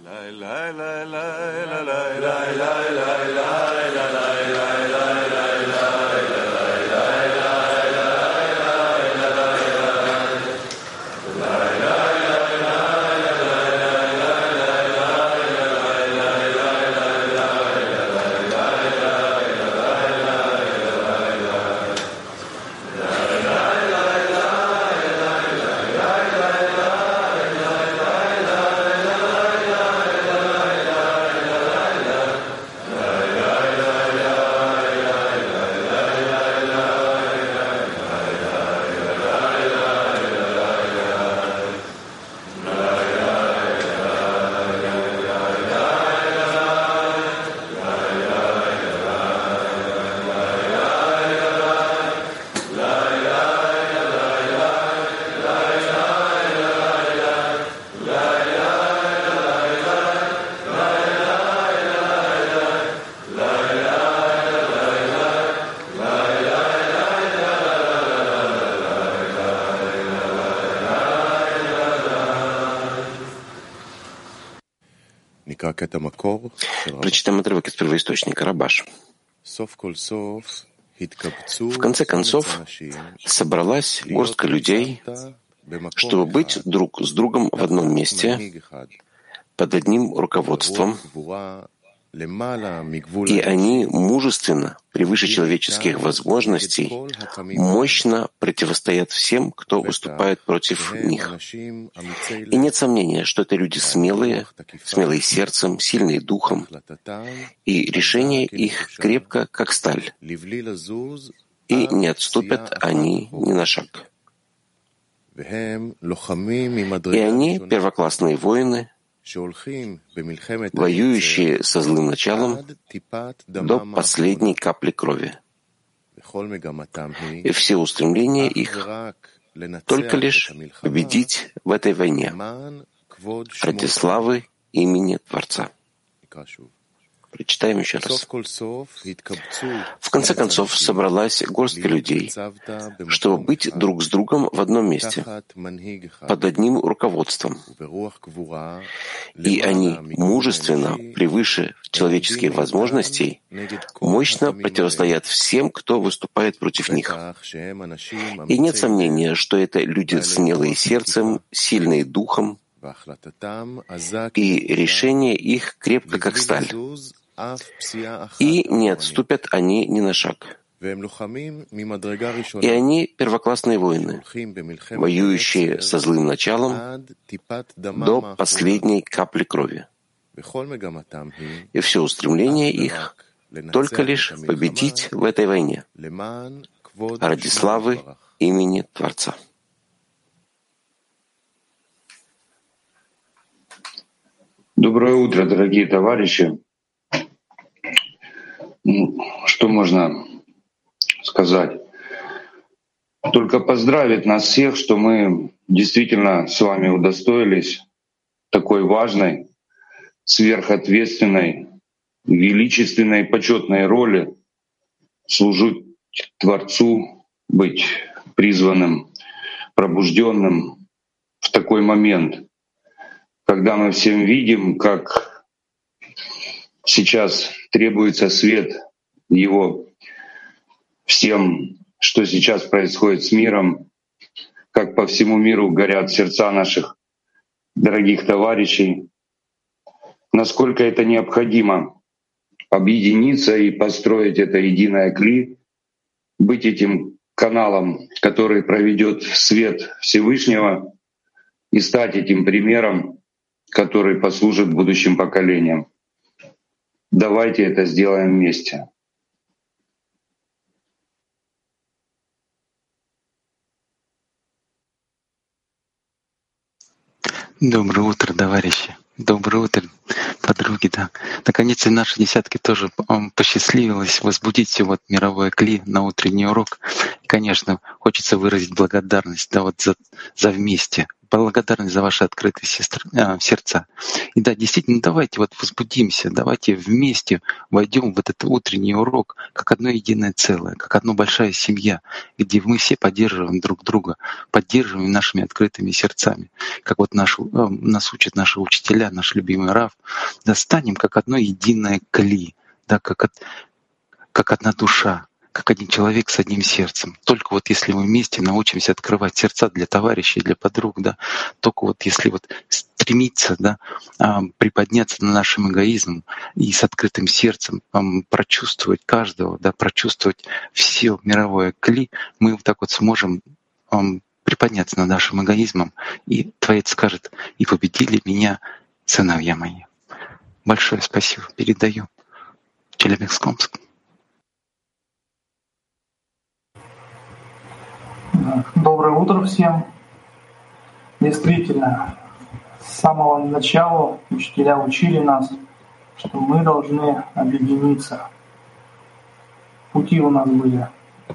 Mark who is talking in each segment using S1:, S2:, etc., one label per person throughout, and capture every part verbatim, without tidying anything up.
S1: Прочитаем отрывок из первоисточника Рабаш. В конце концов, собралась горстка людей, чтобы быть друг с другом в одном месте, под одним руководством, и они мужественно, превыше человеческих возможностей, мощно противостоят всем, кто выступает против них. И нет сомнения, что это люди смелые, смелые сердцем, сильные духом, и решение их крепко, как сталь, и не отступят они ни на шаг. И они первоклассные воины, воюющие со злым началом до последней капли крови. И все устремления их только лишь победить в этой войне ради славы имени Творца. Прочитаем еще раз. В конце концов, собралась горстка людей, чтобы быть друг с другом в одном месте, под одним руководством. И они мужественно, превыше человеческих возможностей, мощно противостоят всем, кто выступает против них. И нет сомнения, что это люди смелые сердцем, сильные духом, и решение их крепко, как сталь. И не отступят они ни на шаг. И они первоклассные воины, воюющие со злым началом до последней капли крови. И все устремление их только лишь победить в этой войне ради славы имени Творца.
S2: Доброе утро, дорогие товарищи. Что можно сказать? Только поздравить нас всех, что мы действительно с вами удостоились такой важной, сверхответственной, величественной, почетной роли служить Творцу, быть призванным, пробужденным в такой момент, когда мы всем видим, как сейчас требуется свет Его всем, что сейчас происходит с миром, как по всему миру горят сердца наших дорогих товарищей, насколько это необходимо объединиться и построить это единое кли, быть этим каналом, который проведет свет Всевышнего, и стать этим примером, который послужит будущим поколениям. Давайте это сделаем вместе.
S3: Доброе утро, товарищи. Доброе утро, подруги. Да. Наконец-то наши десятки тоже посчастливилось возбудить сегодня мировое кли на утренний урок. И, конечно, хочется выразить благодарность, да, вот за, за вместе благодарны за ваши открытые сестры, э, сердца. И да, действительно, давайте вот возбудимся, давайте вместе войдем в этот утренний урок как одно единое целое, как одна большая семья, где мы все поддерживаем друг друга, поддерживаем нашими открытыми сердцами. Как вот наш, э, нас учат наши учителя, наш любимый Рав, да станем как одно единое кли, да, как, от, как одна душа, как один человек с одним сердцем. Только вот если мы вместе научимся открывать сердца для товарищей, для подруг, да, только вот если вот стремиться, да, а, приподняться на нашим эгоизмом и с открытым сердцем ам, прочувствовать каждого, да, прочувствовать все мировое кли, мы вот так вот сможем ам, приподняться над нашим эгоизмом, и Творец скажет: «И победили меня сыновья мои». Большое спасибо. Передаю. Челябинск-Омск.
S4: Доброе утро всем. Действительно, с самого начала учителя учили нас, что мы должны объединиться. Пути у нас были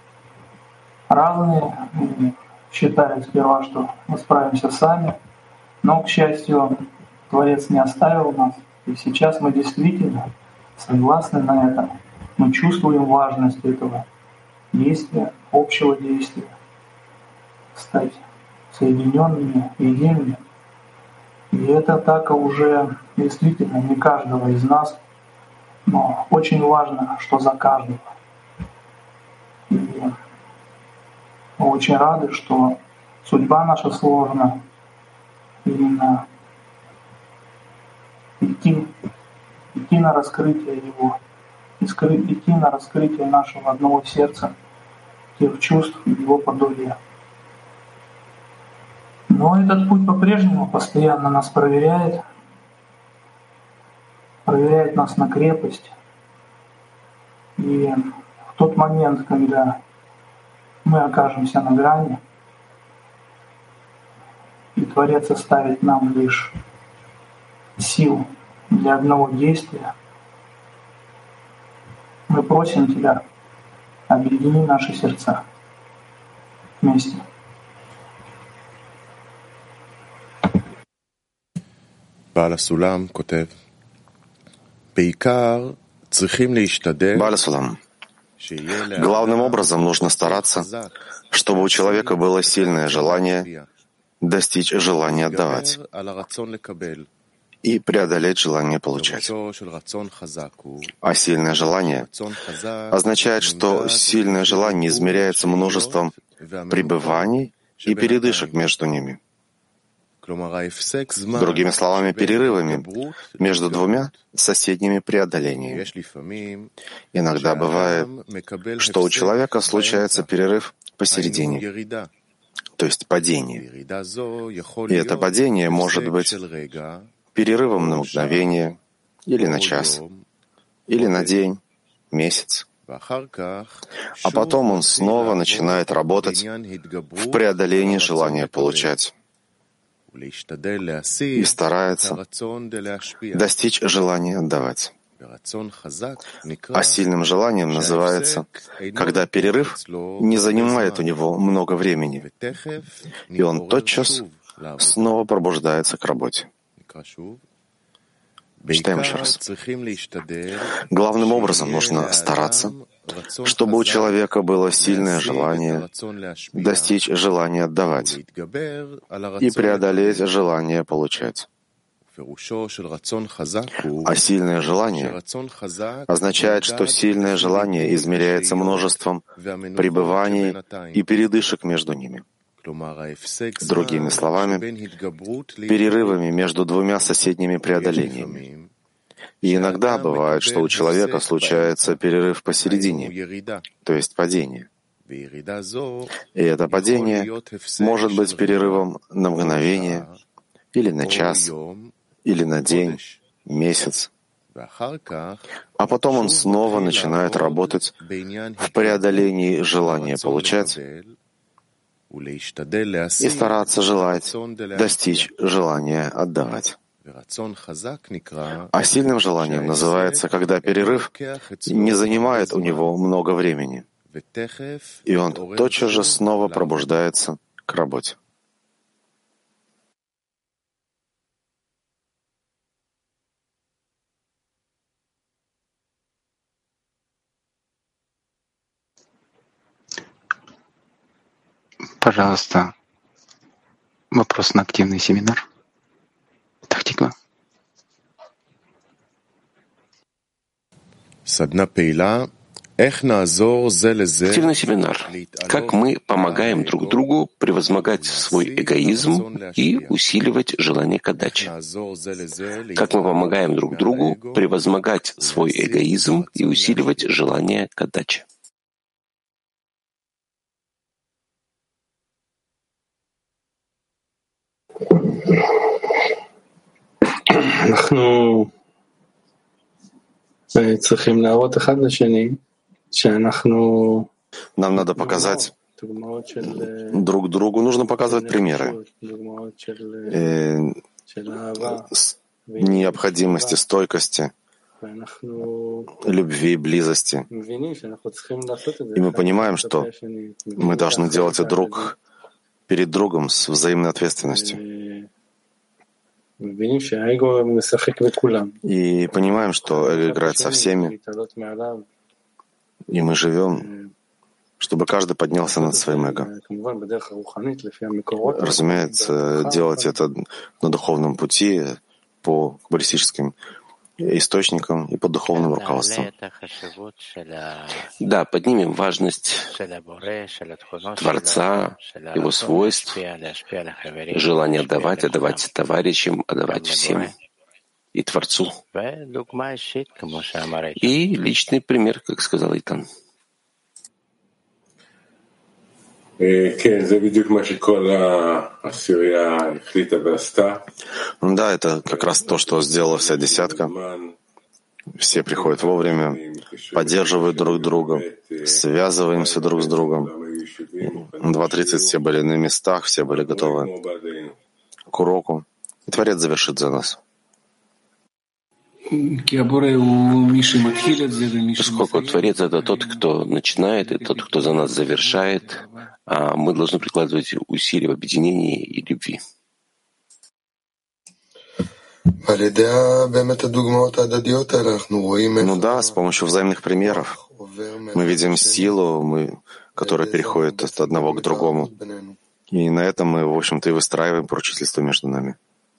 S4: разные. Мы считали сперва, что мы справимся сами, но, к счастью, Творец не оставил нас. И сейчас мы действительно согласны на это. Мы чувствуем важность этого действия, общего действия. Стать соединенными, едиными. И эта атака уже действительно не каждого из нас, но очень важно, что за каждого. И мы очень рады, что судьба наша сложна именно идти, идти на раскрытие его, идти на раскрытие нашего одного сердца, тех чувств и его подобия. Но этот путь по-прежнему постоянно нас проверяет, проверяет нас на крепость. И в тот момент, когда мы окажемся на грани, и Творец оставит нам лишь сил для одного действия, мы просим Тебя, объедини наши сердца вместе.
S1: בעל הסולם כותב, בעיקר צריכים להשתדל.
S5: Бааль Асулам. Главным образом нужно стараться, чтобы у человека было сильное желание достичь желания отдавать и преодолеть желание получать. А сильное желание означает, что сильное желание измеряется множеством пребываний и передышек между ними. Другими словами, перерывами между двумя соседними преодолениями. Иногда бывает, что у человека случается перерыв посередине, то есть падение. И это падение может быть перерывом на мгновение, или на час, или на день, месяц. А потом он снова начинает работать в преодолении желания получать и старается достичь желания отдавать. А сильным желанием называется, когда перерыв не занимает у него много времени, и он тотчас снова пробуждается к работе. Читаем еще раз. Главным образом нужно стараться, чтобы у человека было сильное желание достичь желания отдавать и преодолеть желание получать. А сильное желание означает, что сильное желание измеряется множеством пребываний и передышек между ними. Другими словами, перерывами между двумя соседними преодолениями. И иногда бывает, что у человека случается перерыв посередине, то есть падение. И это падение может быть перерывом на мгновение, или на час, или на день, месяц. А потом он снова начинает работать в преодолении желания получать и стараться желать достичь желания отдавать. А сильным желанием называется, когда перерыв не занимает у него много времени, и он тотчас же снова пробуждается к работе.
S3: Пожалуйста, вопрос на активный семинар. Тактика.
S1: Активный семинар. Как мы помогаем друг другу превозмогать свой эгоизм и усиливать желание к отдаче. Как мы помогаем друг другу превозмогать свой эгоизм и усиливать желание к отдаче.
S6: אנחנו צריכים להראות אחד לשני שאנחנו
S5: Нам надо показать друг другу, нужно показывать примеры э, необходимости, стойкости, любви, близости. И мы понимаем, что мы должны делать это друг перед другом с взаимной ответственностью. И понимаем, что эго играет со всеми, и мы живем, чтобы каждый поднялся над своим эго. Разумеется, делать это на духовном пути, по каббалистическим источникам и под духовным руководством.
S1: Да, поднимем важность Творца, Его свойств, желание отдавать, отдавать товарищам, отдавать всем и Творцу. И личный пример, как сказал Итан.
S5: Да, это как раз то, что сделала вся десятка. Все приходят вовремя, поддерживают друг друга, связываемся друг с другом. два тридцать все были на местах, все были готовы к уроку. И Творец завершит за нас.
S1: Поскольку Творец — это тот, кто начинает, и тот, кто за нас завершает, а мы должны прикладывать усилия в объединении и любви.
S5: Ну да, с помощью взаимных примеров мы видим силу, мы, которая переходит от одного к другому. И на этом мы, в общем-то, и выстраиваем пророчительство между нами.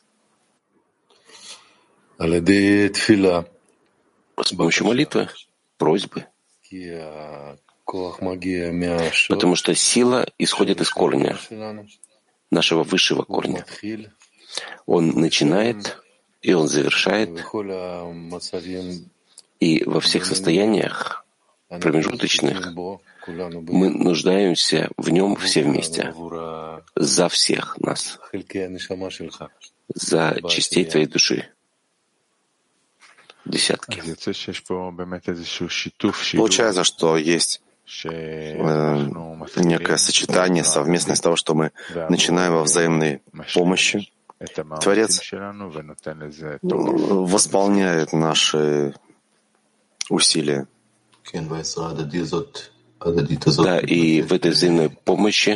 S1: С помощью молитвы, просьбы. Потому что сила исходит из корня, нашего высшего корня. Он начинает, и он завершает, и во всех состояниях промежуточных мы нуждаемся в нем все вместе, за всех нас, за частей твоей души. Десятки.
S5: Получается, что есть э, некое сочетание, совместность того, что мы начинаем во взаимной помощи. Творец восполняет наши усилия.
S1: Да, и в этой взаимной помощи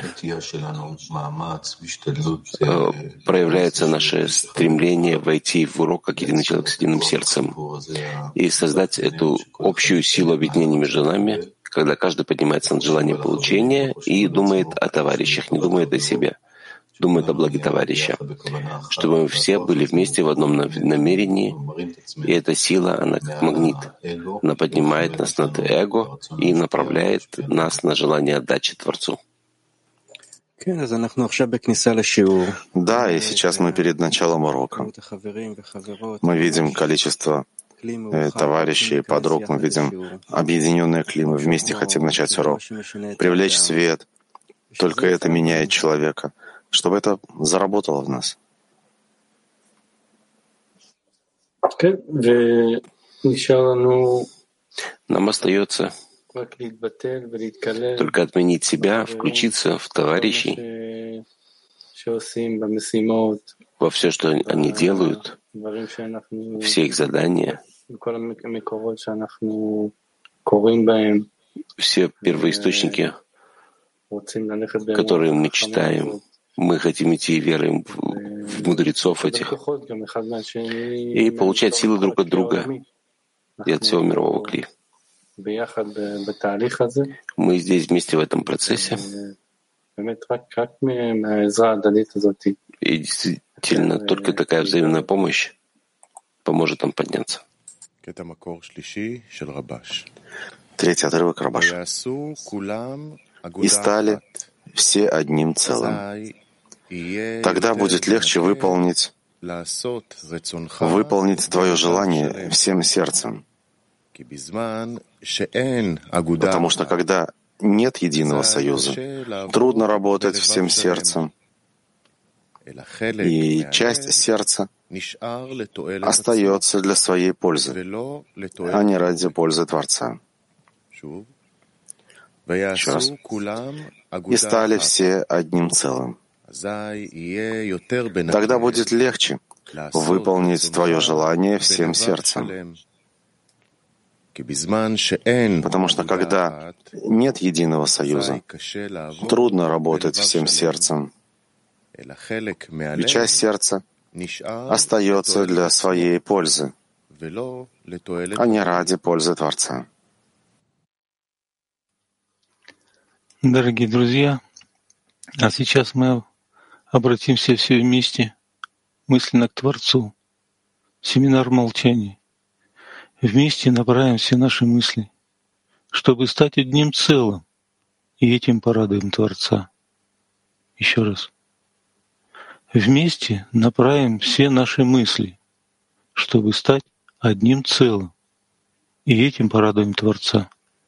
S1: проявляется наше стремление войти в урок как единый человек с единым сердцем и создать эту общую силу объединения между нами, когда каждый поднимается над желанием получения и думает о товарищах, не думает о себе, думает о благе товарища, чтобы мы все были вместе в одном намерении, и эта сила, она как магнит, она поднимает нас над эго и направляет нас на желание отдачи Творцу.
S5: Да, и сейчас мы перед началом урока. Мы видим количество э, товарищей, подруг, мы видим объединенные кли, мы вместе хотим начать урок, привлечь свет. Только это меняет человека, чтобы это заработало в нас.
S1: Нам остается только отменить себя, включиться в товарищей, во все, что они делают, все их задания, все первоисточники, которые мы читаем. Мы хотим идти и веруем в, в мудрецов этих и получать силы друг от друга и от всего мирового кли. Мы здесь вместе в этом процессе, И действительно, только такая взаимная помощь поможет нам подняться.
S5: Третий отрывок Рабаш. «И стали все одним целым. Тогда будет легче выполнить, выполнить твое желание всем сердцем. Потому что когда нет единого союза, трудно работать всем сердцем, и часть сердца остается для своей пользы, а не ради пользы Творца». Еще раз. «И стали все одним целым. Тогда будет легче выполнить твое желание всем сердцем. Потому что когда нет единого союза, трудно работать всем сердцем, и часть сердца остается для своей пользы, а не ради пользы Творца».
S3: Дорогие друзья, а сейчас мы обратимся все вместе мысленно к Творцу. Семинар молчания. Вместе направим все наши мысли, чтобы стать одним целым, и этим порадуем Творца. Еще раз. Вместе направим все наши мысли, чтобы стать одним целым, и этим порадуем Творца.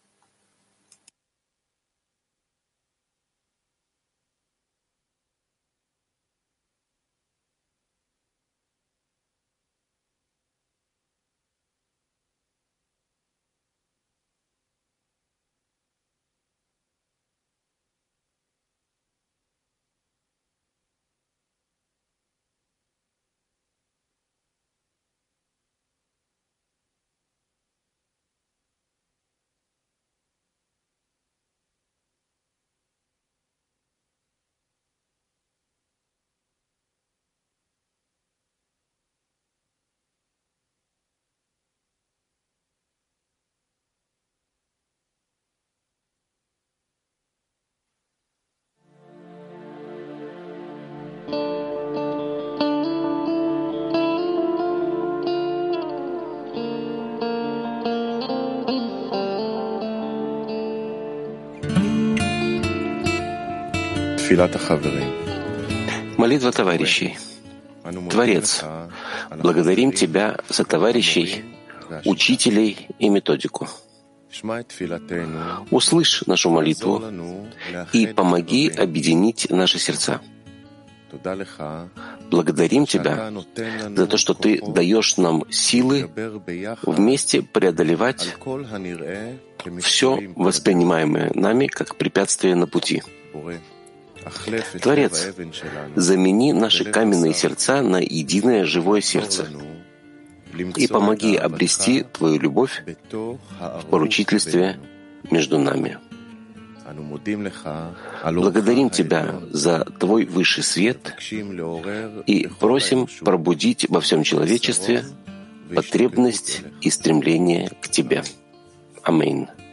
S1: Молитва товарищей. Творец, благодарим Тебя за товарищей, учителей и методику. Услышь нашу молитву и помоги объединить наши сердца. Благодарим Тебя за то, что Ты даешь нам силы вместе преодолевать все воспринимаемое нами как препятствие на пути. Творец, замени наши каменные сердца на единое живое сердце и помоги обрести Твою любовь в поручительстве между нами. Благодарим Тебя за Твой высший свет и просим пробудить во всем человечестве потребность и стремление к Тебе. Аминь.